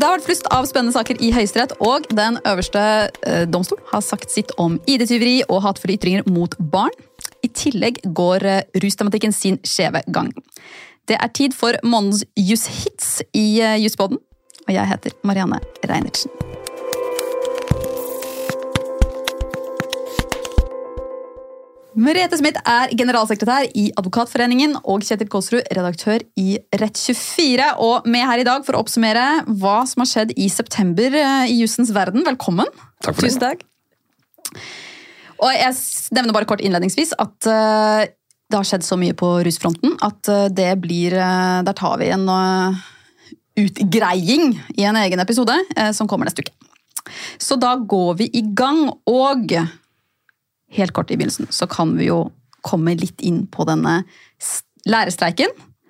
Det har vært flust av spennende saker i Høyesterett, og den øverste domstol har sagt sitt om ID-tyveri og hatefulle ytringer mot barn. I tillegg går rustematikken sin skjeve gang. Det er tid for månedens Jushits i Juspodden, og jeg heter Marianne Reinertsen. Merete Smith er generalsekretær i Advokatforeningen og Kjetil Kåsrud, redaktør i Rett24. Og med her i dag for å oppsummere hva som har skjedd i september i jussens verden. Velkommen. Takk for det. Tusen takk. Og jeg nevner bare kort innledningsvis at det har skjedd så mye på rusfronten at det blir, der tar vi en utgreiing i en egen episode som kommer neste uke. Så da går vi i gang, og helt kort i begynnelsen, så kan vi jo komme litt inn på denne lærerstreiken.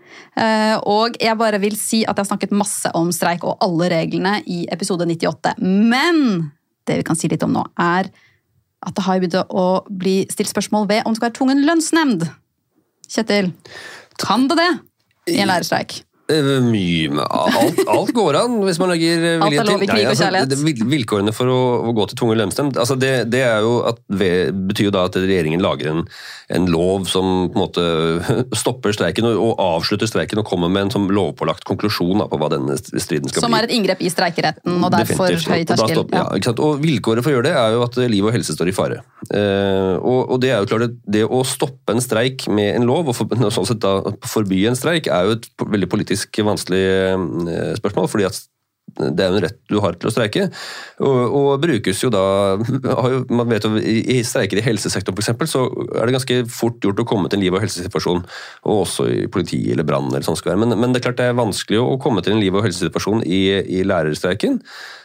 Og jeg bare vil si at jeg har snakket masse om streik og alle reglene i episode 98. Men det vi kan si litt om nå er at det har begynt å bli stilt spørsmål ved om det skal være tvungen lønnsnemnd. Kjetil, kan det i en lærerstreik? Mye, alt går an hvis man legger vilje til. Alt er lov i krig og kjærlighet. Vilkårene for å gå til tvungen lønnsnemnd, altså det er jo at betyr jo da at regjeringen lager en lov som på en måte stopper streiken og avslutter streiken og kommer med en sånn lovpålagt konklusjon på hva denne striden skal bli. Som er et inngrep i streikeretten, og derfor høy terskel. Ja, ikke sant? Og vilkåret for å gjøre det er jo at liv og helse står i fare. Og det er jo klart at det å stoppe en streik med en lov, og sånn sett da forby en streik, er jo et veldig politisk vanskelig spørsmål, fordi at det er jo en rett du har til å streike, og brukes jo da, man vet jo, i streiker i helsesektoren for eksempel, så er det ganske fort gjort å komme til en liv- og helsesituasjon, og også i politi eller brann eller sånn skal være, men det er klart det er vanskelig å komme til en liv- og helsesituasjon i lærerstreiken.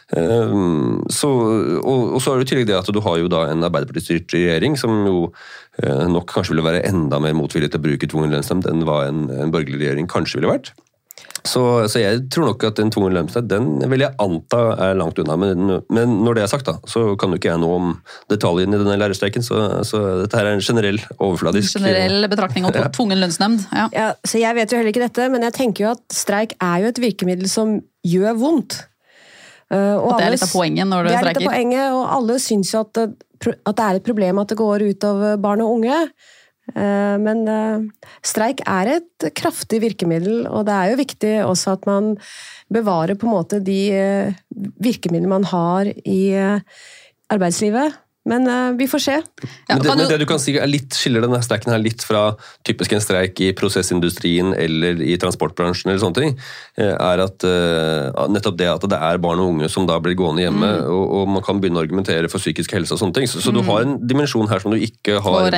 Og så er det i tillegg det at du har jo da en Arbeiderparti-styrt regjering som jo nok kanskje ville være enda mer motvillig til å bruke tvungen lønnsnemnd enn hva en borgerlig regjering kanskje ville vært. Så jeg tror nok at en tvungen lønnsnemnd, den vil jeg anta er langt unna, men når det er sagt da, så kan jo ikke jeg noe om detaljene i denne lærerstreiken, så dette her er en generell overfladisk... Generell betraktning om tvungen lønnsnemnd, ja. Ja, så jeg vet jo heller ikke dette, men jeg tenker jo at streik er jo et virkemiddel som gjør vondt. Og det er litt av poenget når du streiker. Det er litt av poenget, og alle synes jo at det er et problem at det går ut av barn og unge. Men streik er et kraftig virkemiddel, og det er jo viktig også at man bevarer på en måte de virkemidler man har i arbeidslivet. Men vi får se. Ja, men det du kan si skiller denne streiken her litt fra typisk en streik i prosessindustrien eller i transportbransjen eller sånne ting, er at nettopp det at det er barn og unge som da blir gående hjemme, og man kan begynne å argumentere for psykisk helse og sånne ting. Så du har en dimensjon her som du ikke har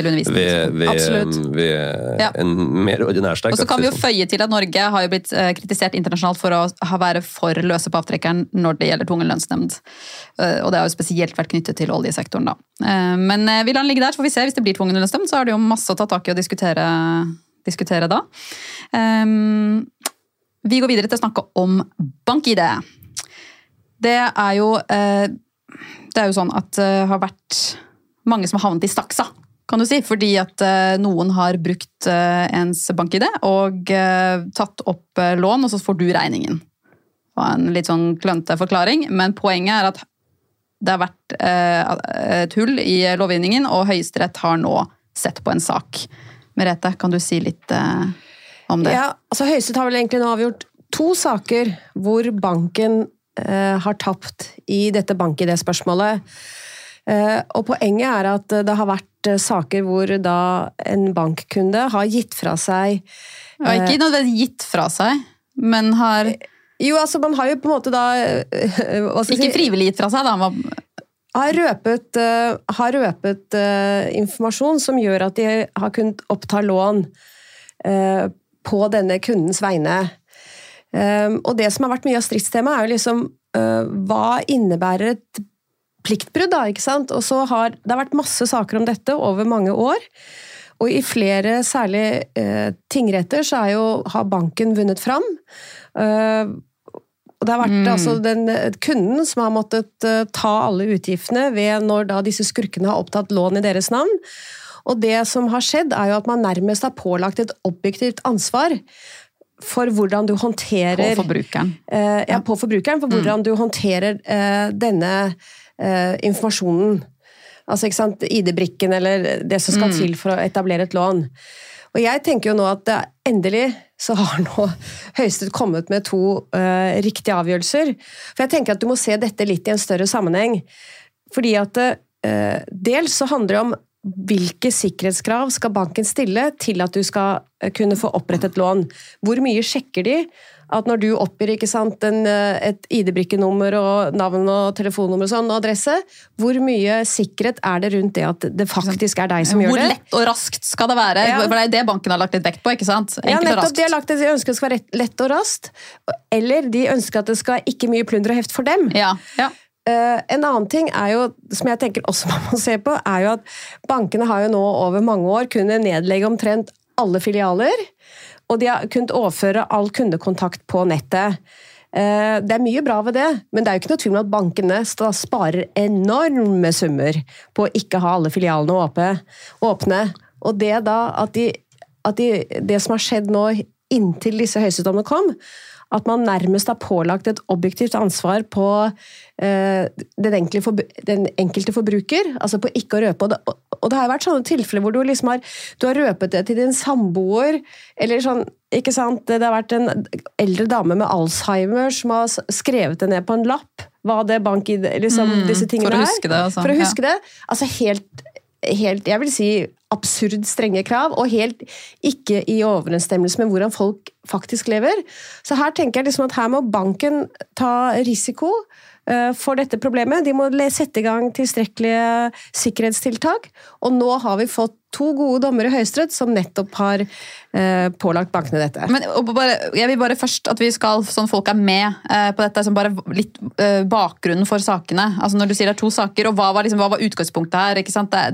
ved en mer ordinær streik. Og så kan vi jo føye til at Norge har jo blitt kritisert internasjonalt for å være for løse på avtrekkeren når det gjelder tvungen lønnsnemnd. Og det har jo spesielt vært knyttet til oljesektoren. Da. Men vi lar den ligge der, så får vi se. Hvis det blir tvungen lønnsnemnd, så er det jo masse å ta tak i og diskutere da. Vi går videre til å snakke om BankID. Det er jo sånn at det har vært mange som har havnet i staksa, kan du si, fordi at noen har brukt ens BankID og tatt opp lån, og så får du regningen. Det var en litt sånn klønete forklaring, men poenget er at det har vært et hull i lovgivningen, og Høyesterett har nå sett på en sak. Merete, kan du si litt om det? Ja, altså Høyesterett har vel egentlig nå avgjort 2 saker hvor banken har tapt i dette BankID-spørsmålet. Og poenget er at det har vært saker hvor da en bankkunde har gitt fra seg... Ikke nødvendigvis gitt fra seg, men har... Jo, altså man har jo på en måte da... Ikke frivillig gitt fra seg, da. Har røpet informasjon som gjør at de har kunnet oppta lån på denne kundens vegne. Og det som har vært mye av stridstema er jo liksom hva innebærer et pliktbrudd da, ikke sant? Og så har det vært masse saker om dette over mange år. Og i flere, særlig tingretter, så har banken vunnet fram. Og det har vært altså den kunden som har måttet ta alle utgiftene ved når da disse skurkene har opptatt lån i deres navn. Og det som har skjedd er jo at man nærmest har pålagt et objektivt ansvar for hvordan du håndterer... På forbrukeren. På forbrukeren, for hvordan du håndterer denne informasjonen. Altså, ikke sant, ID-brikken eller det som skal til for å etablere et lån. Og jeg tenker jo nå at endelig så har nå Høyesterett kommet med 2 riktige avgjørelser. For jeg tenker at du må se dette litt i en større sammenheng. Fordi at dels så handler det om hvilke sikkerhetskrav skal banken stille til at du skal kunne få opprettet lån. Hvor mye sjekker de at når du oppgir, ikke sant, et ID-brikkenummer og navn og telefonnummer og sånn, og adresse, hvor mye sikkerhet det rundt det at det faktisk deg som gjør det? Hvor lett og raskt skal det være? For det det banken har lagt litt vekt på, ikke sant? Enkelt og raskt. De har lagt det, de ønsker at det skal være lett og raskt, eller de ønsker at det skal ikke mye plunder og heft for dem. En annen ting jo, som jeg tenker også man må se på, jo at bankene har jo nå over mange år kunnet nedlegge omtrent alle filialer, og de har kunnet overføre all kundekontakt på nettet. Det mye bra ved det, men det jo ikke noe tvil om at bankene sparer enorme summer på å ikke ha alle filialene åpne. Og det da at det som har skjedd nå inntil disse høyesterettsdommene kom, at man nærmest har pålagt et objektivt ansvar på den enkelte forbruker, altså på ikke å røpe. Og det har jo vært sånne tilfeller hvor du liksom du har røpet det til din samboer, eller sånn, ikke sant, det har vært en eldre dame med Alzheimer som har skrevet det ned på en lapp, hva det liksom, disse tingene for å huske det, altså. For å huske det. Altså helt, jeg vil si, absurd strenge krav, og helt ikke i overensstemmelse med hvordan folk faktisk lever. Så her tenker jeg liksom at her må banken ta risiko for dette problemet. De må sette i gang tilstrekkelige sikkerhetstiltak, og nå har vi fått 2 gode dommer i Høyesterett som nettopp har pålagt bankene dette. Men jeg vil bare først at vi skal, sånn folk med på dette, som bare litt bakgrunnen for sakene. Altså når du sier det 2 saker, og hva var utgangspunktet her, ikke sant?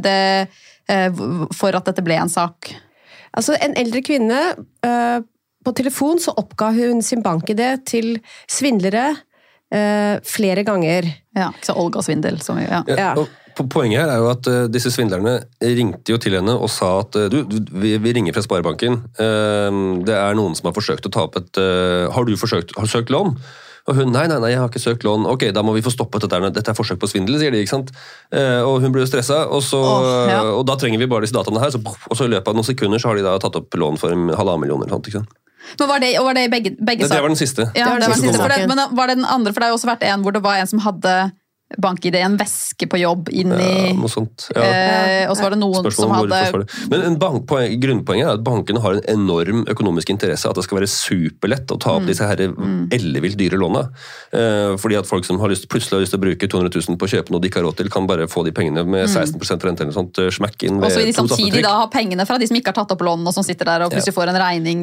For at dette ble en sak? Altså en eldre kvinne, på telefon så oppga hun sin bank-ID til svindlere flere ganger. Ja, ikke så Olga-svindel. Poenget her jo at disse svindlerne ringte jo til henne og sa at vi ringer fra Sparebanken. Det noen som har forsøkt å ta opp har du søkt lån? Og hun, nei, jeg har ikke søkt lån. Ok, da må vi få stoppet dette forsøk på svindel, sier de, ikke sant? Og hun ble jo stresset, og da trenger vi bare disse dataene her, og så i løpet av noen sekunder så har de da tatt opp lån for 1,5 million eller sånt, ikke sant? Men var det i begge saker? Det var den siste. Ja, det var den siste. Men var det den andre? For det har jo også vært en hvor det var en som hadde bank-ID, en veske på jobb inni... noe sånt. Og så var det noen som hadde... Men grunnpoenget at bankene har en enorm økonomisk interesse, at det skal være superlett å ta opp disse her ellevilt dyre lånene. Fordi at folk som plutselig har lyst til å bruke 200 000 på å kjøpe noe de ikke har råd til, kan bare få de pengene med 16% rente eller sånt, smekk inn ved 2 tappetrykk. Og så samtidig da har pengene fra de som ikke har tatt opp lån, og som sitter der og plutselig får en regning.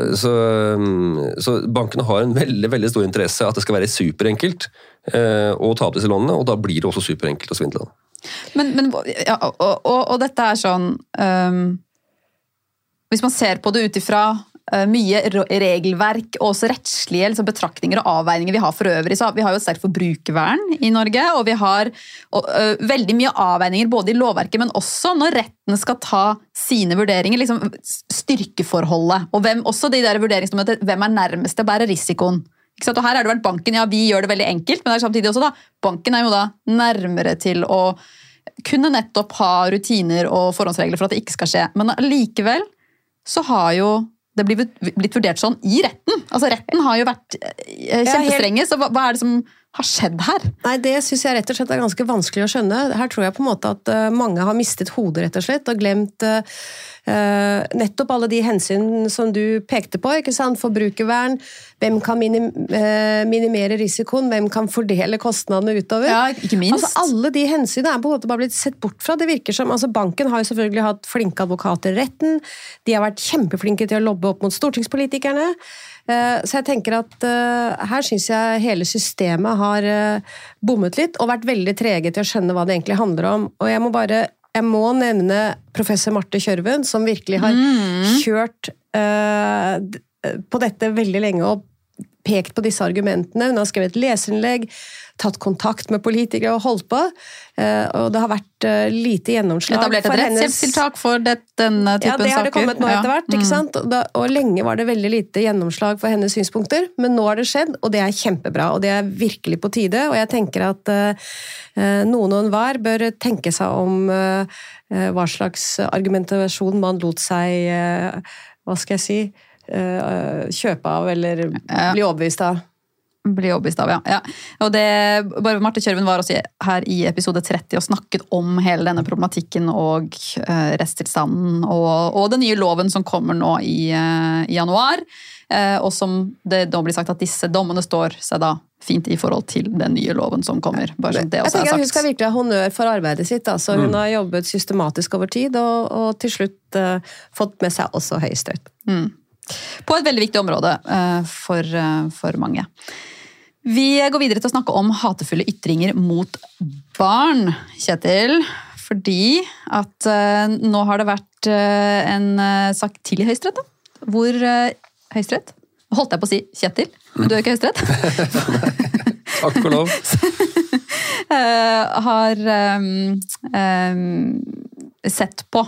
Så bankene har en veldig, veldig stor interesse at det skal være superenkelt å ta opp disse lånene, og da blir det også superenkelt å svindle. Og dette sånn hvis man ser på det utifra mye regelverk og også rettslige liksom, betraktninger og avveininger vi har for øvrig, så vi har jo et sterkt forbrukervern i Norge, og vi har veldig mye avveininger både i lovverket, men også når retten skal ta sine vurderinger, liksom styrkeforholdet, og også de der vurderingsdommene til hvem nærmest til å bære risikoen. Og her har det vært banken, ja, vi gjør det veldig enkelt, men det samtidig også da, banken jo da nærmere til å kunne nettopp ha rutiner og forhåndsregler for at det ikke skal skje. Men likevel så har jo det blitt vurdert sånn i retten. Altså retten har jo vært kjempestrenge, så hva det som har skjedd her? Nei, det synes jeg rett og slett ganske vanskelig å skjønne. Her tror jeg på en måte at mange har mistet hodet rett og slett, og glemt nettopp alle de hensyn som du pekte på, ikke sant? Forbrukervern, hvem kan minimere risikoen, hvem kan fordele kostnadene utover. Ja, ikke minst. Altså alle de hensynene på en måte bare blitt sett bort fra. Det virker som, altså banken har jo selvfølgelig hatt flinke advokater i retten, de har vært kjempeflinke til å lobbe opp mot stortingspolitikerne, så jeg tenker at her synes jeg hele systemet har bommet litt, og vært veldig trege til å skjønne hva det egentlig handler om. Og jeg må nevne professor Marte Kjørven, som virkelig har kjørt på dette veldig lenge, og pekt på disse argumentene, hun har skrevet leserinnlegg, tatt kontakt med politikere og holdt på, og det har vært lite gjennomslag. Etablert et rettshjelpstiltak for denne typen saker. Ja, det har det kommet nå etter hvert, ikke sant? Og lenge var det veldig lite gjennomslag for hennes synspunkter, men nå har det skjedd, og det er kjempebra, og det er virkelig på tide, og jeg tenker at noen og enhver bør tenke seg om hva slags argumentasjon man lot seg, hva skal jeg si, kjøpe av eller bli overbevist av. Bli overbevist av, ja. Og det, bare Marte Kjørven var også her i episode 30 og snakket om hele denne problematikken og rettstilstanden og den nye loven som kommer nå i januar, og som det da blir sagt at disse dommene står seg da fint i forhold til den nye loven som kommer. Bare sånn det også jeg tenker er sagt. Hun skal virkelig ha honnør for arbeidet sitt. Altså. Hun har jobbet systematisk over tid, og til slutt fått med seg også Høyesterett. På et veldig viktig område for mange. Vi går videre til å snakke om hatefulle ytringer mot barn, Kjetil. Fordi at nå har det vært en sak til i Høyesterett, da. Hvor Høyesterett, holdt jeg på å si Kjetil, men du er ikke Høyesterett. Takk og lov. Har sett på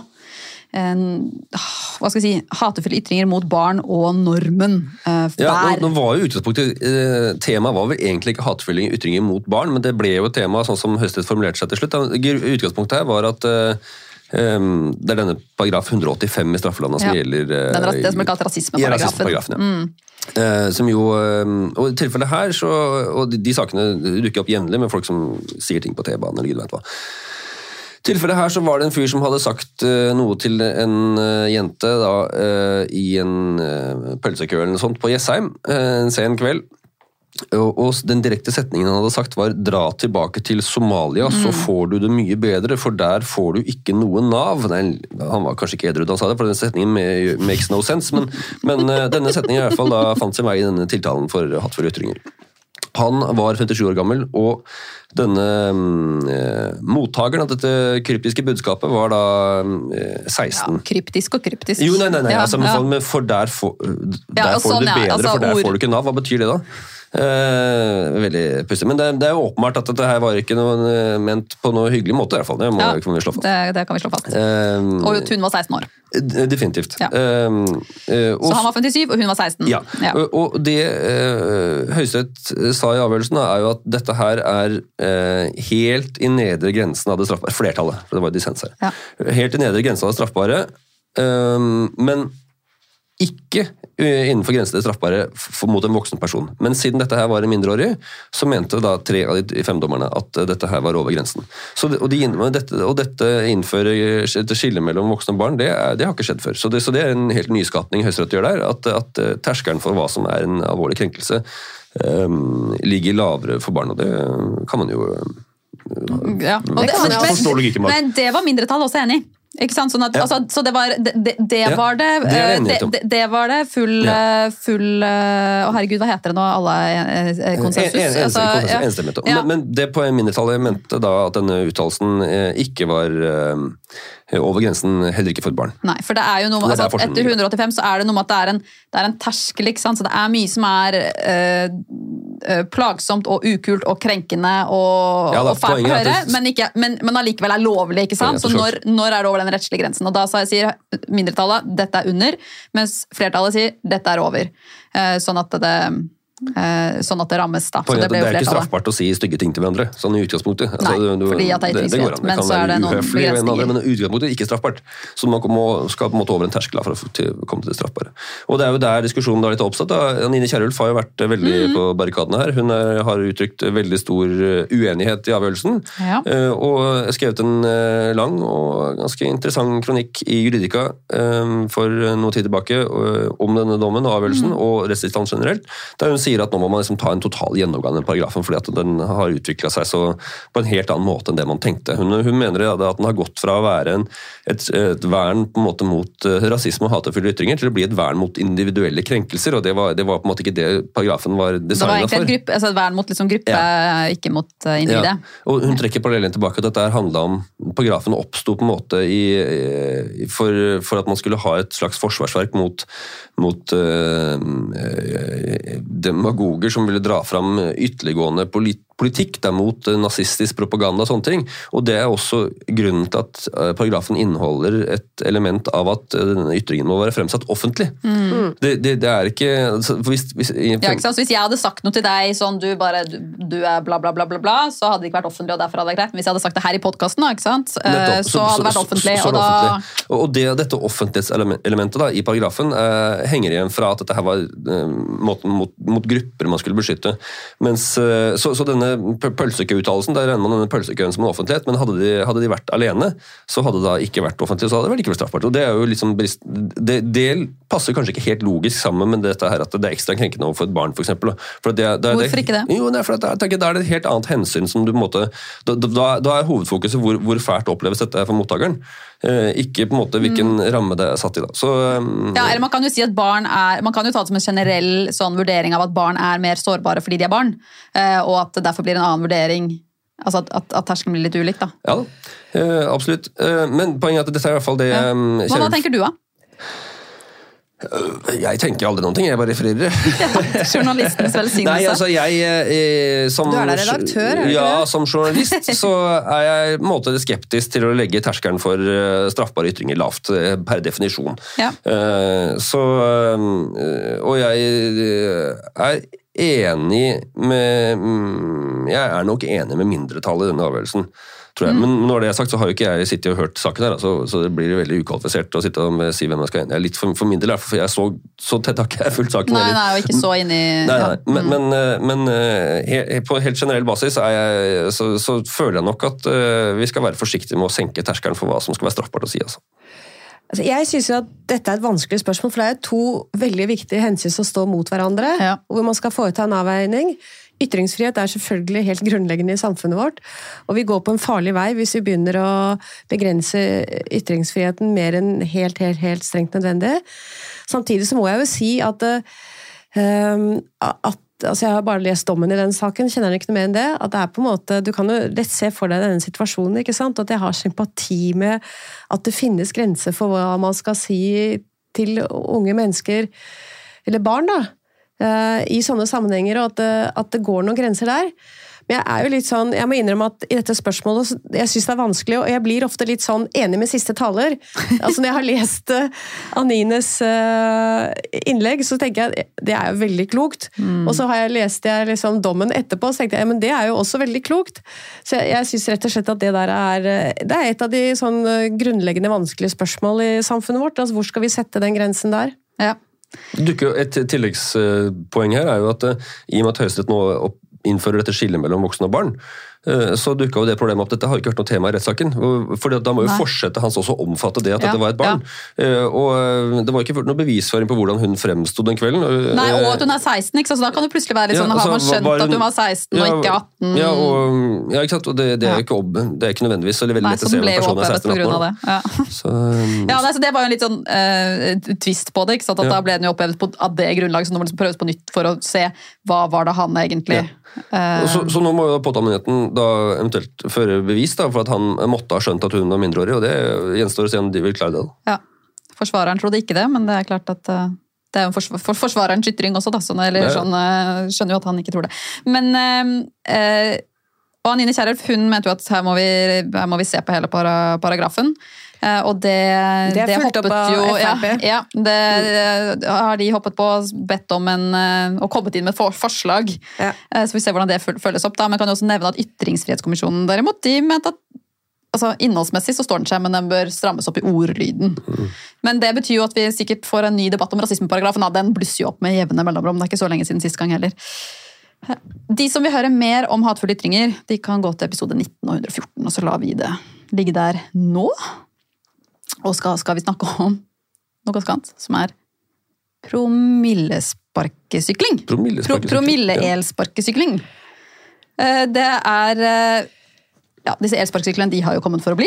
hva skal jeg si, hatefulle ytringer mot barn og normen. Nå var jo utgangspunktet, temaet var vel egentlig ikke hatefulle ytringer mot barn, men det ble jo et tema sånn som Høyesterett formulerte seg til slutt. Utgangspunktet her var at det er denne paragraf 185 i straffeloven som gjelder... Det som er kalt rasismeparagrafen. Som jo, og i tilfellet her, og de sakene dukker opp jevnlig med folk som sier ting på T-banen eller gud vet hva. I tilfellet her så var det en fyr som hadde sagt noe til en jente da, i en pølsekø eller noe sånt på Jessheim en sen kveld. Og den direkte setningen han hadde sagt var «Dra tilbake til Somalia, så får du det mye bedre, for der får du ikke noe Nav». Nei, han var kanskje ikke edru da han sa det, for den setningen makes no sense, men denne setningen i hvert fall da fant sin vei i denne tiltalen for hatefulle ytringer. Han var 57 år gammel, og denne mottageren av dette kryptiske budskapet var da 16. Ja, kryptisk og kryptisk. Jo, nei, altså, men for der får du det bedre, altså, for der får du ikke Nav. Hva betyr det da? Veldig pussig, men det er jo åpenbart at dette her var ikke noe ment på noe hyggelig måte i hvert fall, det kan vi slå fast. Det kan vi slå fast. Og hun var 16 år. Definitivt. Ja. Så han var 57 og hun var 16. Ja. Og det Høyesterett sa i avgjørelsen er jo at dette her er helt i nedre grensen av det straffbare, flertallet, for det var dissens her. Ja. Helt i nedre grensen av det straffbare, men ikke innenfor grensen det straffbare mot en voksen person. Men siden dette her var en mindreårig, så mente da 3 av de 5 dommerne at dette her var over grensen. Dette innfører et skille mellom voksne og barn, det har ikke skjedd før. Så det er en helt nyskapning Høyesterett gjør der, at terskelen for hva som er en alvorlig krenkelse ligger lavere for barn, og det kan man jo forstå logikken bak. Men det var mindretall også enig i. Ikke sant? Sånn at, så det var det full å herregud, hva heter det nå? Alle konsensus? Enstemmighet. Men det på en mindretallet mente da at denne uttalelsen ikke var over grensen, heller ikke for et barn. Nei, for det er jo noe, etter 185 så er det noe med at det er en terskel, ikke sant? Så det er mye som er plagsomt og ukult og krenkende og fælt å høre, men allikevel er lovlig, ikke sant? Så når er det over den rettslige grensen? Og da sier mindretallet, dette er under, mens flertallet sier, dette er over. Sånn at det rammes da. Så det er ikke straffbart å si stygge ting til hverandre, sånn i utgangspunktet. Nei, fordi at det er ytringsfrihet, men så er det noen begrensninger. Men i utgangspunktet er ikke straffbart. Så man skal på en måte over en terskel for å komme til det straffbare. Og det er jo der diskusjonen da litt oppsatt. Nine Kierulf har jo vært veldig på barrikadene her. Hun har uttrykt veldig stor uenighet i avgjørelsen, og skrevet en lang og ganske interessant kronikk i Juridika for noe tid tilbake om denne dommen og avgjørelsen, og rettstilstand generelt, der hun sier at nå må man liksom ta en total gjennomgang av paragrafen, fordi at den har utviklet seg på en helt annen måte enn det man tenkte. Hun mener at den har gått fra å være et vern på en måte mot rasisme og hatefulle ytringer til å bli et vern mot individuelle krenkelser, og det var på en måte ikke det paragrafen var designet for. Det var egentlig et vern mot liksom gruppe, ikke mot individet. Ja. Og hun trekker parallellen tilbake at dette handlet om paragrafen oppstod på en måte for at man skulle ha et slags forsvarsverk mot demagoger som ville dra fram ytterliggående politikk der mot nazistisk propaganda og sånne ting. Og det også grunnen til at paragrafen inneholder et element av at denne ytringen må være fremsatt offentlig. Det ikke... Hvis jeg hadde sagt noe til deg sånn, du bla bla bla bla bla, så hadde det ikke vært offentlig, og derfor hadde det greit. Men hvis jeg hadde sagt det her i podcasten, ikke sant? Nettopp, så hadde det vært offentlig. Og dette offentlighetselementet da, i paragrafen henger igjen fra at dette her var måten mot grupper man skulle beskytte. Mens, så denne pølsekøuttalelsen, der regner man denne pølsekøen som en offentlighet, men hadde de vært alene, så hadde det da ikke vært offentlig, så hadde det vel ikke vært straffbart. Og det er jo liksom, det passer kanskje ikke helt logisk sammen med dette her, at det er ekstra krenkende overfor et barn, for eksempel. Hvorfor ikke det? Jo, for da er det et helt annet hensyn som du på en måte, da er hovedfokuset hvor fælt oppleves dette for mottakeren, ikke på en måte hvilken ramme det er satt i da. Så, ja, eller man kan jo si at man kan jo ta det som en generell sånn vurdering av at barn er mer sårbare fordi de er barn, og at det derfor blir en annen vurdering, altså at terskelen blir litt ulik da. Ja, absolutt. Men poenget er at dette er i hvert fall det... Hva tenker du da? Jeg tenker aldri noen ting, jeg bare refererer. Journalistens velsignelse. Nei, altså du er da redaktør, ja, som journalist så er jeg på en måte skeptisk til å legge terskelen for straffbare ytringer lavt, per definisjon. Ja. Og jeg er enig med... Jeg er nok enig med mindretallet i denne avgjørelsen, tror jeg. Men når det er sagt, så har jo ikke jeg sittet og hørt saken her, så det blir veldig ukvalifisert å sitte og si hvem jeg skal enig. Jeg er litt for min del, for jeg så tett har ikke jeg fulgt saken. Nei, og ikke så inn i... Men på helt generell basis så føler jeg nok at vi skal være forsiktige med å senke terskelen for hva som skal være straffbart å si, altså. Jeg synes jo at dette er et vanskelig spørsmål, for det er to veldig viktige hensyn som står mot hverandre, hvor man skal foreta en avveining. Ytringsfrihet er selvfølgelig helt grunnleggende i samfunnet vårt, og vi går på en farlig vei hvis vi begynner å begrense ytringsfriheten mer enn helt strengt nødvendig. Samtidig så må jeg jo si at altså jeg har bare lest dommen i den saken, kjenner ikke noe mer enn det, at det er på en måte, du kan jo rett se for deg denne situasjonen, ikke sant? At jeg har sympati med at det finnes grenser for hva man skal si til unge mennesker, eller barn da, i sånne sammenhenger, og at det går noen grenser der. Men jeg er jo litt sånn, jeg må innrømme at i dette spørsmålet, jeg synes det er vanskelig, og jeg blir ofte litt sånn enig med siste taler. Altså når jeg har lest Anines innlegg, så tenker jeg det er jo veldig klokt. Og så har jeg lest liksom dommen etterpå, så tenkte jeg, men det er jo også veldig klokt. Så jeg synes rett og slett at det der det er et av de sånn grunnleggende vanskelige spørsmål i samfunnet vårt. Altså hvor skal vi sette den grensen der? Ja. Et tilleggspoeng her er jo at i og med at Høyesterett nå innfører dette skillet mellom voksne og barn, så dukket jo det problemet opp. Dette har ikke vært noe tema i rettssaken, for da må jo fortsette hans også omfatte det at dette var et barn. Og det var ikke ført noe bevisføring på hvordan hun fremstod den kvelden. Nei, og at hun er 16, ikke? Så da kan det plutselig være litt sånn, har man skjønt at hun var 16 og ikke 18? Ja, ikke sant, og det er ikke nødvendigvis veldig lett å se om en person er 16-18 år. Så det var jo en litt sånn twist på det, ikke sant? At da ble den jo opphevet av det grunnlaget, så nå må det prøves på nytt for å se hva var det han egentlig... Så nå må jo påtalemyndigheten da eventuelt føre bevis da, for at han måtte ha skjønt at hun var mindreårig, og det gjenstår å se om de vil klare det. Ja, forsvareren trodde ikke det, men det er klart at det er jo forsvarerens ytring også, da, skjønner jo at han ikke tror det. Men og Anine Kierulf, hun mente jo at her må vi se på hele paragrafen. Og det fulgt opp av FrP. Ja, det har de hoppet på, bedt om og kommet inn med et forslag. Ja. Så vi ser hvordan det følges opp da. Men kan jo også nevne at Ytringsfrihetskommisjonen derimot, de mente at altså, innholdsmessig så står den seg, men den bør strammes opp i ordlyden. Men det betyr jo at vi sikkert får en ny debatt om rasismeparagrafen. Den blusser jo opp med jevne mellomrom. Det er ikke så lenge siden sist gang heller. De som vil høre mer om hatefulle ytringer, de kan gå til episode 19 og 114, og så lar vi det ligge der nå. Og skal vi snakke om noe skant, som er promillesparkesykling. Promille-elsparkesykling. Det er... Ja, disse elsparkesyklene, de har jo kommet for å bli.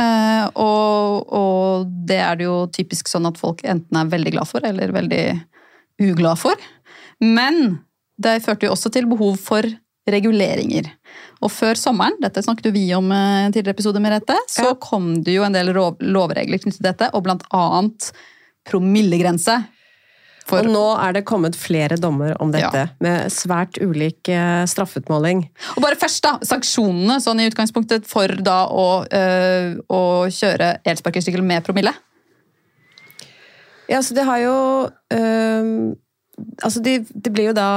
Og det er det jo typisk sånn at folk enten er veldig glad for, eller veldig uglad for. Men det førte jo også til behov for reguleringer. Og før sommeren, dette snakket vi om tidligere episode med dette, så kom det jo en del lovregler knyttet til dette, og blant annet promillegrense. Og nå det kommet flere dommer om dette, med svært ulik straffutmåling. Og bare først da, sanksjonene sånn i utgangspunktet for da å kjøre elsparkesykkel med promille? Ja, så det har jo... altså det blir jo da...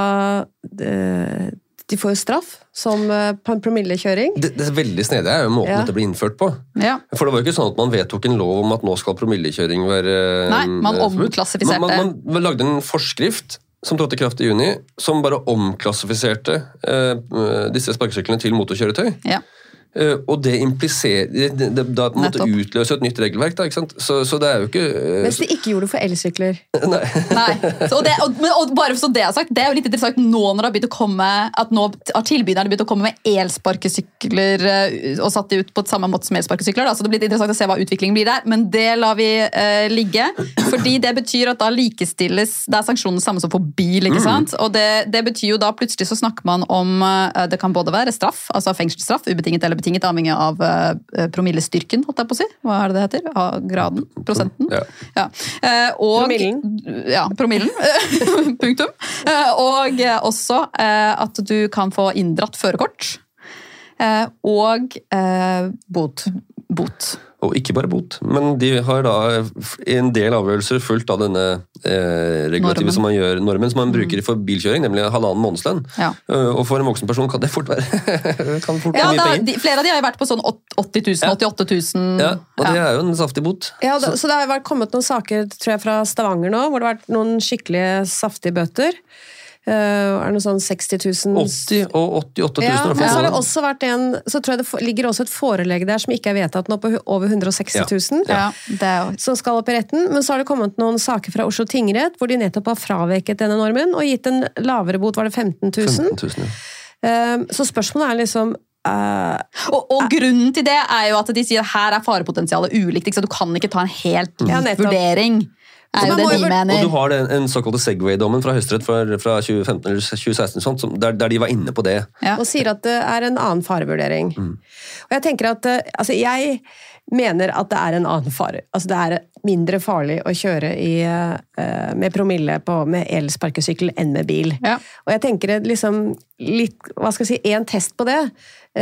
De får jo straff som på en promillekjøring. Det veldig snedig jo måten dette ble innført på. Ja. For det var jo ikke sånn at man vedtok en lov om at nå skal promillekjøring være... Nei, man omklassifiserte. Man lagde en forskrift som trådte i kraft i juni, som bare omklassifiserte disse sparkesyklene til motorkjøretøy. Ja. Og det impliserer da måtte utløse et nytt regelverk da, ikke sant? Så det jo ikke mens de ikke gjorde det for elsykler. Nei. Og bare så det sagt, det jo litt interessant nå når det har begynt å komme at nå har tilbyderne begynt å komme med elsparkesykler og satt de ut på samme måte som elsparkesykler da. Så det blir litt interessant å se hva utviklingen blir der, men det lar vi ligge, fordi det betyr at da likestilles, det sanksjonen samme som for bil, ikke sant? Og det betyr jo da plutselig så snakker man om det kan både være straff, altså fengselsstraff, ubetinget eller betinget avhengig av promillestyrken, holdt jeg på å si. Hva det heter? Graden? Prosenten? Ja. Og, promillen. Ja, promillen. Punktum. Og også at du kan få inndratt førerkort. Og bot. Og ikke bare bot, men de har da en del avgjørelser fulgt av denne regulativet som man gjør, normen som man bruker for bilkjøring, nemlig 1,5 månedslønn. Ja. Og for en voksen person kan det fort være mye penger. Flere av de har jo vært på sånn 80 000, 88 000. Ja, og det jo en saftig bot. Ja, så det har kommet noen saker, tror jeg, fra Stavanger nå, hvor det har vært noen skikkelig saftige bøter. Det noe sånn 60 000 80 og 88 000 ja, men så har det også vært så tror jeg det ligger også et forelegg der som ikke vedtatt nå på over 160 000 som skal opp i retten, men så har det kommet noen saker fra Oslo tingrett hvor de nettopp har fraveket denne normen og gitt en lavere bot, var det 15 000 så spørsmålet liksom og grunnen til det jo at de sier at her farepotensialet ulikt, så du kan ikke ta en helt vurdering jo det de mener. Og du har en såkalte Segway-dommen fra Høyesterett fra 2015 eller 2016, sånt, der de var inne på det. Ja. Og sier at det en annen farevurdering. Og jeg tenker at altså jeg mener at det en annen fare. Altså det mindre farlig å kjøre med promille med elsparkesykkel enn med bil. Ja. Og jeg tenker liksom litt, hva skal jeg si, en test på det.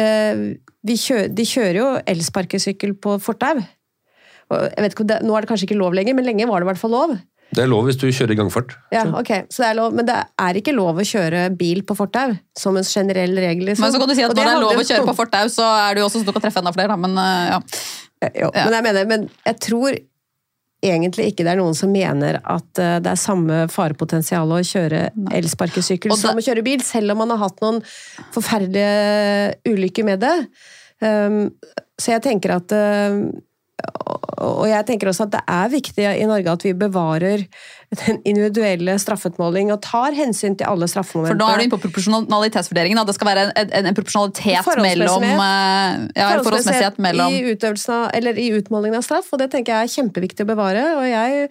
De kjører jo elsparkesykkel på fortau. Jeg vet ikke, nå det kanskje ikke lov lenger, men lenge var det i hvert fall lov. Det lov hvis du kjører i gangfart. Ja, ok, så det lov, men det ikke lov å kjøre bil på fortau, som en generell regel. Liksom. Men så kan du si at når det lov å kjøre på fortau, så det jo også så du kan treffe enda flere, men ja. Jo, men jeg tror egentlig ikke det noen som mener at det samme farepotensial å kjøre elsparkesykkel som å kjøre bil, selv om man har hatt noen forferdelige ulykker med det. Så jeg tenker at og jeg tenker også at det viktig i Norge at vi bevarer den individuelle straffutmåling og tar hensyn til alle straffemomenter. For nå du inne på proporsjonalitetsvurderingen, det skal være en proporsjonalitet mellom forholdsmessighet mellom i utøvelsen eller i utmålingen av straff, og det tenker jeg kjempeviktig å bevare, og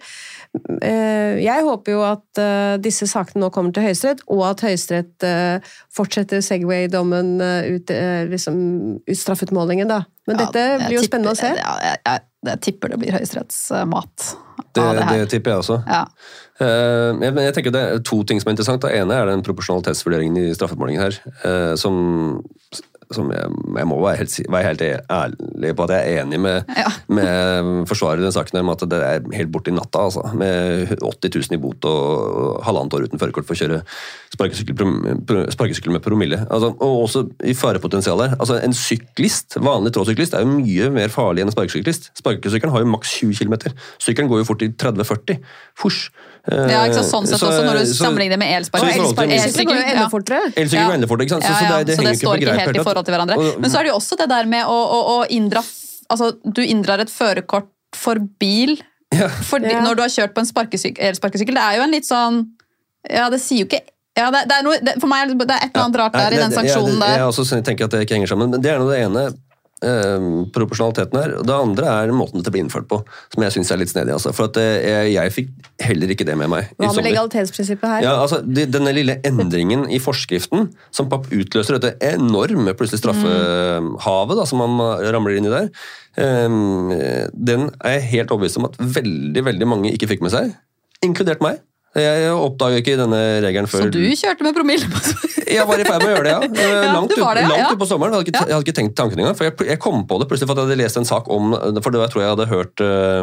jeg håper jo at disse sakene nå kommer til Høyesterett, og at Høyesterett fortsetter Segway-dommen ut straffutmålingen da. Men dette blir jo spennende å se. Jeg tipper det blir Høyesteretts mat. Det tipper jeg også. Ja. Men jeg tenker det to ting som interessant. Det ene den proporsjonalitetsvurderingen i straffutmålingen her, som jeg må være helt ærlig på at jeg enig med forsvaret i den saken om at det helt bort i natta, altså, med 80 000 i bot og 1,5 år uten førerkort for å kjøre sparkesykkel med promille. Altså, og også i farepotensialet. Altså, en syklist, vanlig trådsyklist, jo mye mer farlig enn en sparkesyklist. Sparkesykkelen har jo maks 20 km. Sykkelen går jo fort i 30-40. Fush! Ja, ikke sånn sett også når du sammenligner det med elsparkesykkel. Elsykkel går jo enda fortere. Elsykkel går enda fortere, ikke sant? Så det står ikke helt i forhold til hverandre. Men så det jo også det der med å inndra, altså du inndrar et førerkort for bil, når du har kjørt på en elsparkesykkel, det jo en litt sånn, det sier jo ikke, for meg det et eller annet rart der i den sanksjonen der. Jeg også tenker at det ikke henger sammen, men det noe det ene, proporsjonaliteten her, og det andre måten det blir innført på, som jeg synes litt snedig, altså. For at jeg fikk heller ikke det med meg. Hva med legalitetsprinsippet her? Ja, altså, denne lille endringen i forskriften, som utløser dette enorme plutselig straffehavet, som man ramler inn i der, den jeg helt overbevist om at veldig, veldig mange ikke fikk med seg, inkludert meg. Jeg oppdaget ikke denne regelen før. Så du kjørte med promille på Jeg var i ferd med å gjøre det, ja. Langt ut på sommeren. Jeg hadde ikke tenkt tanken engang, for jeg kom på det plutselig for at jeg hadde lest en sak om, for det tror jeg hadde hørt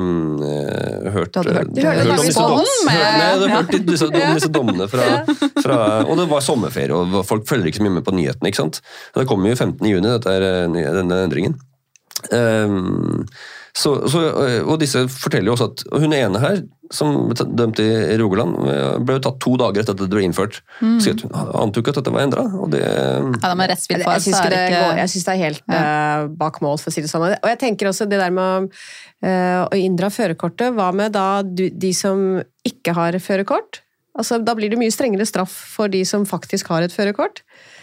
disse dommene fra, og det var sommerferie, og folk følger ikke så mye med på nyhetene, ikke sant? Det kommer jo 15. juni, denne endringen. Og disse forteller jo også at hun ene her, som ble dømt i Rogaland, ble jo tatt 2 dager etter at det ble innført. Så hun ante jo ikke at dette var endret. Og det... Jeg synes det er helt bak mål, for å si det sånn. Og jeg tenker også det der med å inndra førerkortet, hva med da de som ikke har førerkort? Altså, da blir det mye strengere straff for de som faktisk har et førerkort.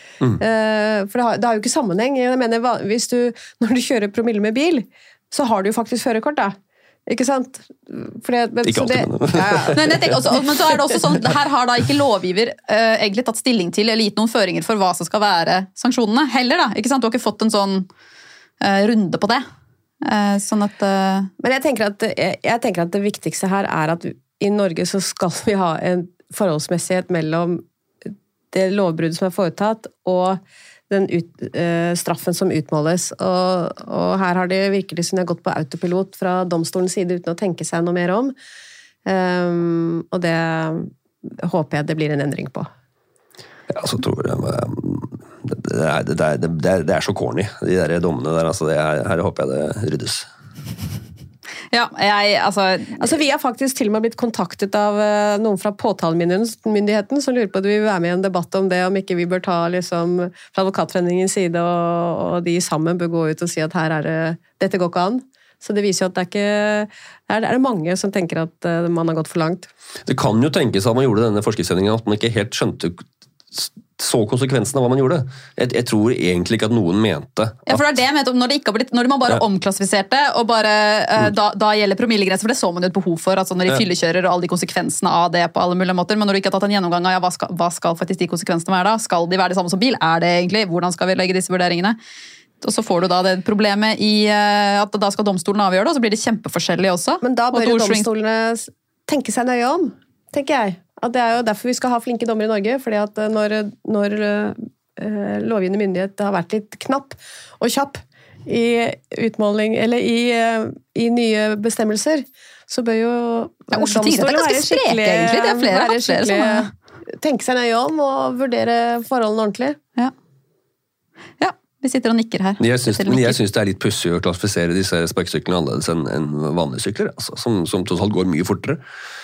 For det har jo ikke sammenheng. Jeg mener, når du kjører promille med bil, så har du jo faktisk førerkort da. Ikke sant? Ikke alltid. Men så er det også sånn, her har da ikke lovgiver egentlig tatt stilling til, eller gitt noen føringer for hva som skal være sanksjonene, heller da, ikke sant? Du har ikke fått en sånn runde på det. Sånn at... Men jeg tenker at det viktigste her er at i Norge så skal vi ha en forholdsmessighet mellom det lovbruddet som er foretatt, og den straffen som utmåles. Og her har det virkelig som det har gått på autopilot fra domstolens side uten å tenke seg noe mer om. Og det håper jeg det blir en endring på. Ja, så tror jeg det er så corny, de der dommene der. Altså her håper jeg det ryddes. Ja, altså vi har faktisk til og med blitt kontaktet av noen fra påtalemyndigheten som lurer på at vi vil være med i en debatt om det, om ikke vi bør ta liksom, fra advokatforeningens side og de sammen bør gå ut og si at her dette går ikke an. Så det viser jo at det er mange som tenker at man har gått for langt. Det kan jo tenkes at man gjorde denne forskriftssendingen at man ikke helt skjønte så konsekvensen av hva man gjorde. Jeg tror egentlig ikke at noen mente at... Ja, for det er det jeg mente, når man bare omklassifiserte, og bare, da gjelder promillegrenser, for det så man jo et behov for, altså når de fyllekjører og alle de konsekvensene av det på alle mulige måter, men når du ikke har tatt en gjennomgang av hva skal faktisk de konsekvensene være da? Skal de være det samme som bil? Er det egentlig? Hvordan skal vi legge disse vurderingene? Og så får du da det problemet i at da skal domstolen avgjøre det, og så blir det kjempeforskjellig også. Men da bør jo domstolene tenke seg nøye om, tenker jeg. At det er jo derfor vi skal ha flinke dommer i Norge, fordi at når lovgivende myndighet har vært litt knapp og kjapp i utmåling, eller i nye bestemmelser, så bør jo domstolen være skikkelig, tenke seg nøye om og vurdere forholdene ordentlig. Ja, vi sitter og nikker her. Jeg synes det er litt pussig å klassifisere disse sparkesyklene annerledes enn vanlige sykler, altså, som totalt går mye fortere.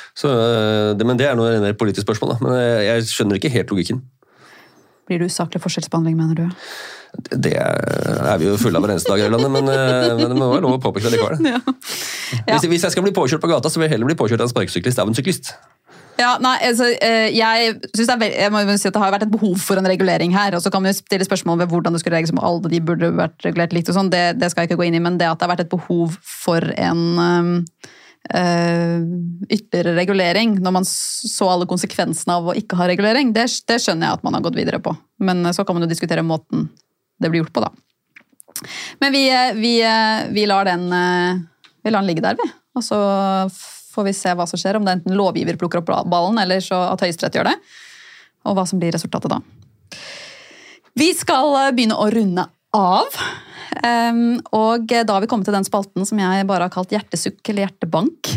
Men det er noe en politisk spørsmål, da. Men jeg skjønner ikke helt logikken. Blir det usaklig forskjellsbehandling, mener du? Det er vi jo fulle av hver eneste dag i landet, men det må være lov å påpeke det likevel. Ja. Hvis jeg skal bli påkjørt på gata, så vil jeg heller bli påkjørt av en sparkesyklist av en syklist. Ja, nei, altså, jeg må si at det har vært et behov for en regulering her, og så kan vi stille spørsmål ved hvordan det skulle reguleres, om alle de burde vært regulert likt og sånn, det skal jeg ikke gå inn i, men det at det har vært et behov for en ytterligere regulering, når man så alle konsekvensene av å ikke ha regulering, det skjønner jeg at man har gått videre på. Men så kan man jo diskutere måten det blir gjort på, da. Men vi lar den ligge der, vi. Og så får vi se hva som skjer, om det er enten lovgiver plukker opp ballen, eller så at Høyesterett gjør det, og hva som blir resultatet da. Vi skal begynne å runde av. Og da har vi kommet til den spalten som jeg bare har kalt hjertesukk eller hjertebank.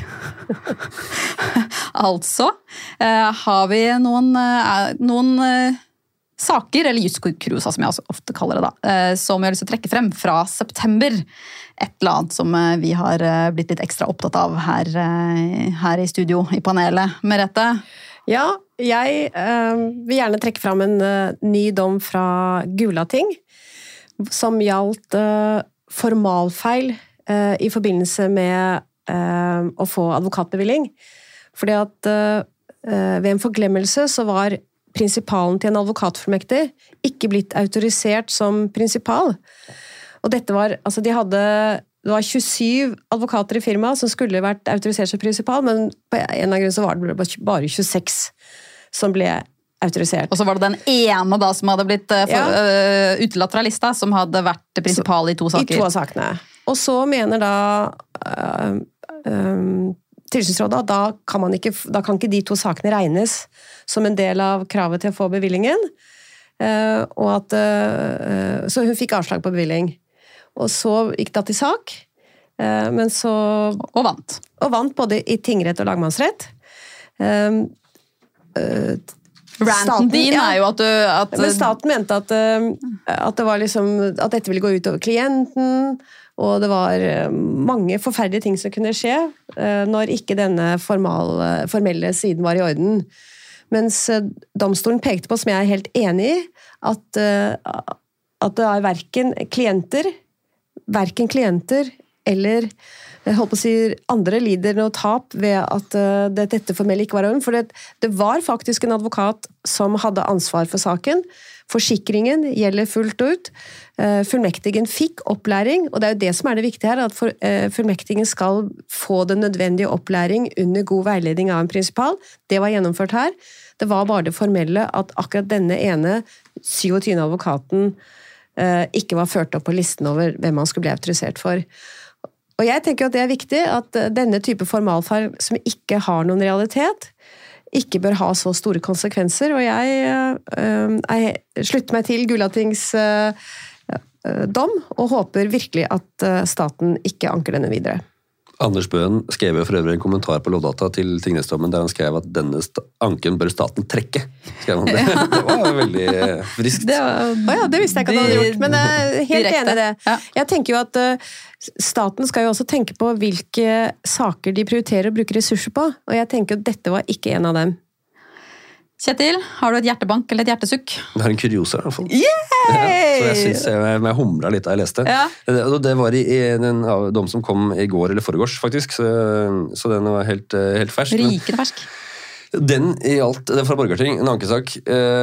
Altså har vi noen saker, eller juskurusa som jeg også ofte kaller det da, som jeg har lyst til å trekke frem fra september. Et eller annet som vi har blitt litt ekstra opptatt av her i studio, i panelet. Merete? Ja, jeg vil gjerne trekke frem en ny dom fra Gulating, som gjaldt formalfeil i forbindelse med å få advokatbevilling. Fordi at ved en forglemmelse så var prinsipalen til en advokatfullmektig ikke blitt autorisert som prinsipal. Og dette var, altså det var 27 advokater i firmaet som skulle vært autorisert som prinsipal, men på en av grunnen så var det bare 26 som ble autorisert. Og så var det den ene da som hadde blitt utelatt fra lista, som hadde vært prinsipal i 2 saker. I 2 av sakene. Og så mener da tilsynsrådet at da kan ikke de to sakene regnes som en del av kravet til å få bevillingen, så hun fikk avslag på bevilling. Og så gikk det til sak, men så... Og vant. Og vant både i tingrett og lagmannsrett. Ranten din er jo at men staten mente at det var liksom, at dette ville gå ut over klienten, og det var mange forferdelige ting som kunne skje når ikke denne formelle siden var i orden. Mens domstolen pekte på, som jeg er helt enig i, at det er verken klienter eller jeg holdt på å si, andre lider noe tap ved at dette formelle ikke var orden, for det var faktisk en advokat som hadde ansvar for saken. Forsikringen gjelder fullt ut. Fullmektigen fikk opplæring, og det er jo det som er det viktige her, at fullmektigen skal få den nødvendige opplæring under god veiledning av en prinsipal. Det var gjennomført her. Det var bare det formelle at akkurat denne ene 27. advokaten ikke var ført opp på listen over hvem man skulle bli autorisert for. Og jeg tenker at det er viktig at denne type formalfeil som ikke har noen realitet, ikke bør ha så store konsekvenser, og jeg slutter meg til Gulatings dom, og håper virkelig at staten ikke anker denne videre. Anders Bøen skrev jo for øvrig en kommentar på Lovdata til tingrettsdommen der han skrev at denne anken bør staten trekke. Skrev han det. Det var veldig friskt. Det visste jeg ikke at han hadde gjort, men jeg er helt enig i det. Ja. Jeg tenker jo at staten skal jo også tenke på hvilke saker de prioriterer å bruke ressurser på, og jeg tenker at dette var ikke en av dem. Kjetil, har du et hjertebank eller et hjertesukk? Det har en kuriosa i hvert fall. Yay! Så jeg humret litt da jeg leste. Ja. Det var i en dom som kom i går eller foregårs, faktisk, så den var helt fersk. Rikende fersk. Den gjaldt, det var fra Borgarting, en ankesak,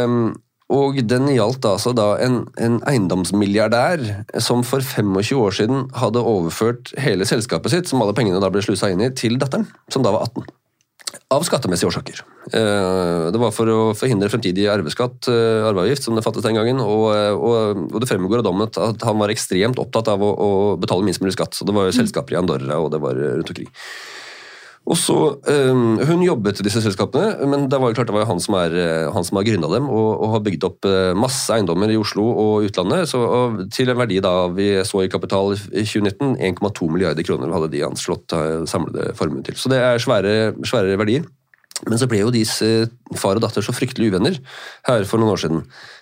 og den gjaldt altså da en eiendomsmilliardær som for 25 år siden hadde overført hele selskapet sitt, som alle pengene da ble sluset inn i, til datteren, som da var 18. Av skattemessige årsaker. Det var for å forhindre fremtidig arveavgift, som det fattes den gangen, og det fremgår av dommen at han var ekstremt opptatt av å betale minst mulig skatt. Så det var jo selskaper i Andorra, og det var rundt omkring. Og så, hun jobbet i disse selskapene, men det var jo klart det var han som har gründet dem, og har bygd opp masse eiendommer i Oslo og utlandet, så til en verdi da vi så i kapital i 2019, 1,2 milliarder kroner hadde de anslått samlede formuen til. Så det er svære verdier. Men så ble jo deres far og datter så fryktelig uvenner her for noen år siden.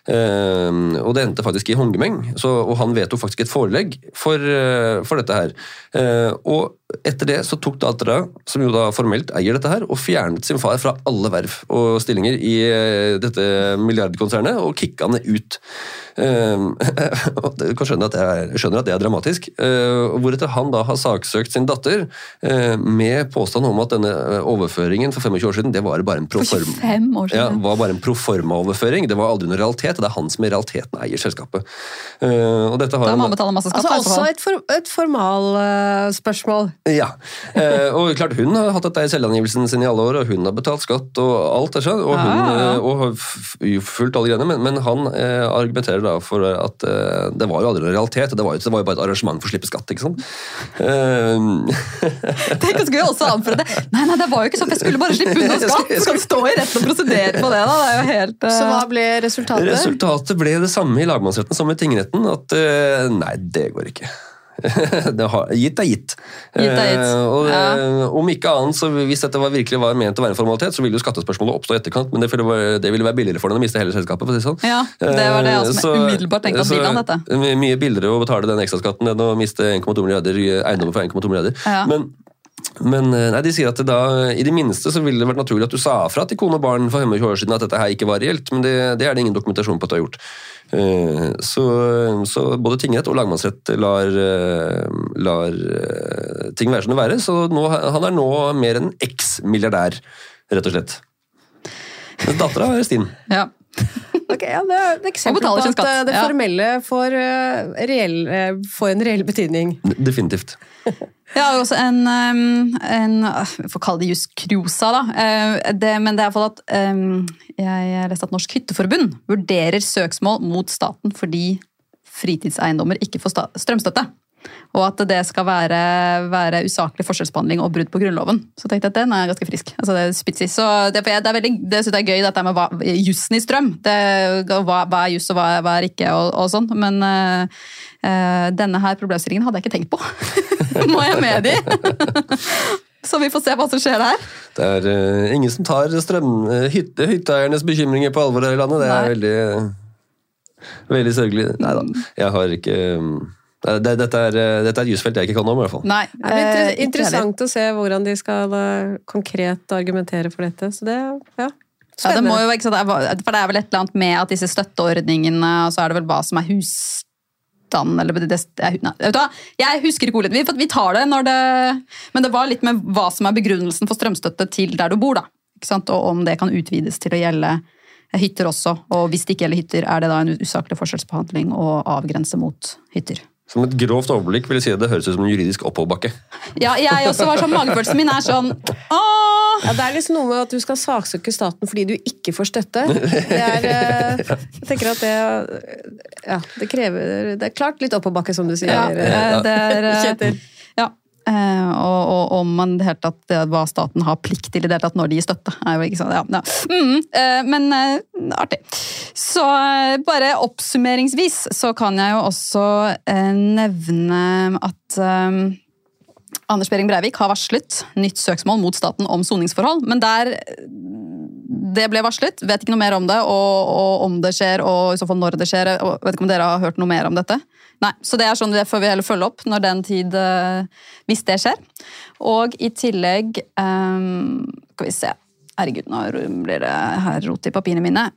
Og det endte faktisk i håndgemeng, og han vedtok faktisk et forelegg for dette her. Og etter det så tok dattera, som jo da formelt eier dette her, og fjernet sin far fra alle verv og stillinger i dette milliardkonsernet, og kicka han ut. Du kan skjønne at det er dramatisk. Hvoretter han da har saksøkt sin datter med påstand om at denne overføringen for 25 år siden, det var bare en proforma-overføring. Det var aldri noen realitet, og det er han som i realiteten eier selskapet. Og dette har da må han betale masse skatt. Altså også et formalspørsmål. Ja, og klart hun har hatt dette i selvangivelsen sin i alle år, og hun har betalt skatt og alt det sånn, og hun har fulgt alle greiene, men han argumenterer da for at det var jo aldri noen realitet, det var jo bare et arrangement for å slippe skatt, ikke sant? Tenk, skulle jeg også anføre det. Nei, det var jo ikke sånn, jeg skulle bare slippe unna skatt. Skal du stå i retten og prosedere på det da? Det er jo helt... Så hva ble resultatet? Resultatet ble det samme i lagmannsretten som i tingretten, at nei, det går ikke. Gitt er gitt. Om ikke annet, så hvis dette virkelig var ment å være en formalitet, så ville jo skattespørsmålet oppstå i etterkant, men det ville være billigere for den å miste hele selskapet, for å si sånn. Ja, det var det jeg som umiddelbart tenkte at billigere dette. Mye billigere å betale den ekstraskatten enn å miste 1,2 milliarder eiendommer for 1,2 milliarder. Ja. Men nei, de sier at i det minste så ville det vært naturlig at du sa fra til kone og barn for 25 år siden at dette her ikke var reelt, men det er det ingen dokumentasjon på at du har gjort. Så både tingrett og lagmannsrett lar ting være som det være, så han er nå mer enn eks-milliardær, rett og slett. Men dattera er Stine. Ja. Ok, ja, det er et eksempel på at det formelle får en reell betydning. Definitivt. Ja, også vi får kalle det just Krusa da, men det er i hvert fall at jeg leste at Norsk Hytteforbund vurderer søksmål mot staten fordi fritidseiendommer ikke får strømstøtte. Og at det skal være usaklig forskjellsbehandling og brudd på grunnloven. Så tenkte jeg at den er ganske frisk. Altså det er spitsig. Så det synes jeg er gøy, dette med jussen i strøm. Hva er juss og hva er ikke og sånn. Men denne her problemstillingen hadde jeg ikke tenkt på. Må jeg med i? Så vi får se hva som skjer der. Det er ingen som tar hytteeiernes bekymringer på alvor her i landet. Det er veldig sørgelig. Neida, jeg har ikke... Dette er jusfelt jeg ikke kan om i hvert fall. Nei, det blir interessant å se hvordan de skal konkret argumentere for dette. Så det, ja, ja, det må jo ikke sånn, for det er vel et eller annet med at disse støtteordningene, og så er det vel hva som er husstand, eller jeg husker ikke ordet, vi tar det når det, men det var litt med hva som er begrunnelsen for strømstøtte til der du bor da, ikke sant? Og om det kan utvides til å gjelde hytter også, og hvis det ikke gjelder hytter, er det da en usaklig forskjellsbehandling å avgrense mot hytter. Som et grovt overblikk vil jeg si at det høres ut som en juridisk oppoverbakke. Ja, jeg også var sånn, magefølelsen min er sånn, Ja, det er liksom noe med at du skal saksøke staten fordi du ikke får støtte. Jeg tenker at det krever, det er klart litt oppoverbakke som du sier. Ja, det Kjetil. Ja, og om man det helt tatt, hva staten har plikt til i det hele tatt når de gir støtte, er jo ikke sånn, ja. Men artig. Så bare oppsummeringsvis så kan jeg jo også nevne at Anders Behring Breivik har varslet nytt søksmål mot staten om soningsforhold, men det ble varslet, vet ikke noe mer om det, og om det skjer, og i så fall når det skjer, og vet ikke om dere har hørt noe mer om dette. Nei, så det er sånn, det får vi heller følge opp når den tid, hvis det skjer. Og i tillegg, skal vi se, herregud, nå blir det her rot i papirene mine.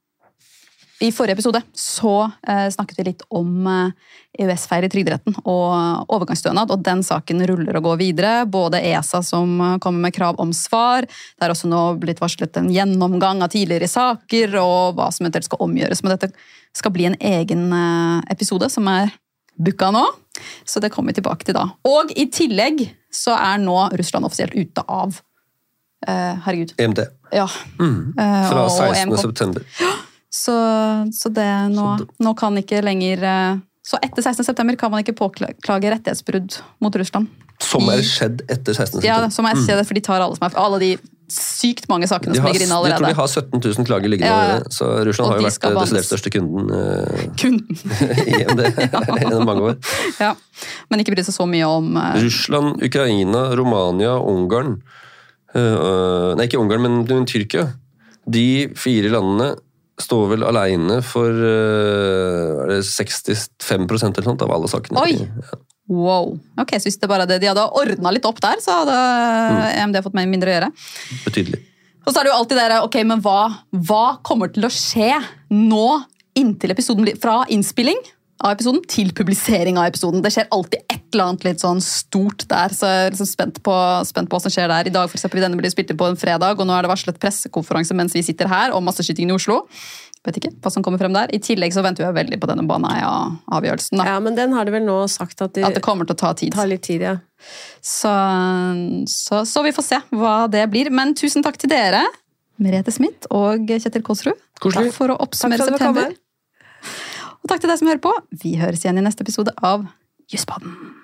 I forrige episode så snakket vi litt om EØS-feil i trygderetten og overgangsstønad, og den saken ruller og går videre. Både ESA som kommer med krav om svar, det er også nå blitt varslet en gjennomgang av tidligere saker, og hva som eventuelt skal omgjøres. Men dette skal bli en egen episode som er booka nå, så det kommer vi tilbake til da. Og i tillegg så er nå Russland offisielt ute av herregud. EMD. Ja. Fra 16. september. Ja. Så det nå kan ikke lenger så etter 16. september kan man ikke påklage rettighetsbrudd mot Russland. Som er skjedd etter 16. september? Ja, som er skjedd, for de tar alle de sykt mange sakene som ligger inne allerede. Jeg tror de har 17 000 klager liggende allerede, så Russland har jo vært desidert største kunden i EMD gjennom mange år. Ja, men ikke bryr seg så mye om Russland, Ukraina, Romania, Ungarn nei, ikke Ungarn, men Tyrkia. De 4 landene står vel alene for 65% eller sånt av alle sakene. Oi! Ja. Wow. Ok, så hvis det bare de hadde ordnet litt opp der, så hadde EMD fått mindre å gjøre. Betydelig. Og så er det jo alltid der, ok, men hva kommer til å skje nå inntil episoden blir, fra innspilling av episoden til publisering av episoden? Det skjer alltid et eller annet litt sånn stort der, så jeg er liksom spent på hva som skjer der. I dag for eksempel, denne blir spilt på en fredag, og nå er det varslet pressekonferanse mens vi sitter her om masseskytingen i Oslo. Vet ikke hva som kommer frem der. I tillegg så venter vi veldig på denne Baneheia-avgjørelsen. Ja, men den har de vel nå sagt at det kommer til å ta tid. Tar litt tid, ja. Så vi får se hva det blir. Men tusen takk til dere, Merete Smith og Kjetil Kåsrud. Koselig. For å oppsummere september. Og takk til deg som hører på. Vi høres igjen i neste episode av Jusspodden.